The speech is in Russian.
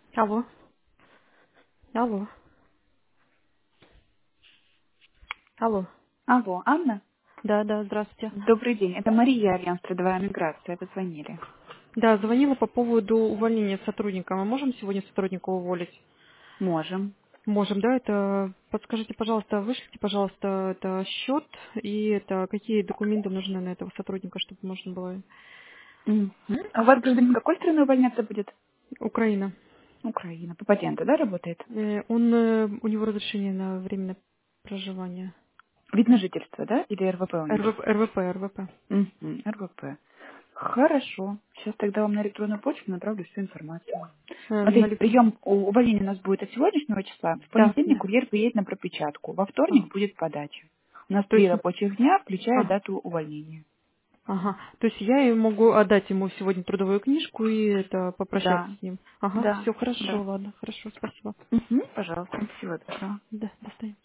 Алло. Алло. Алло. Алло, Анна? Да, да, здравствуйте. Добрый день. Это Мария, Альянс Трудовая миграция. Вы звонили. Да, звонила по поводу увольнения сотрудника. Мы можем сегодня сотрудника уволить? Можем. Можем, да? Это подскажите, пожалуйста, вышлите, пожалуйста, это счет и это какие документы нужны на этого сотрудника, чтобы можно было. Мгм. А у вас гражданин какой страны увольняться будет? Украина. Украина. По патенту, да, работает? У него разрешение на временное проживание. Вид на жительство, да? Или РВП у него? РВП. Мгм, РВП. Хорошо. Сейчас тогда вам на электронную почту направлю всю информацию. Смотрите, прием увольнения у нас будет от сегодняшнего числа. В Да, понедельник да. курьер приедет на пропечатку. Во А, вторник будет подача. У нас то 3 есть, рабочих дня, включая а, дату увольнения. ага. То есть я и могу отдать ему сегодня трудовую книжку и это попрощаться Да, с ним. Ага, да, все хорошо, да. ладно, хорошо, спасибо. Мгм, пожалуйста. Всего доброго. Да, до свидания.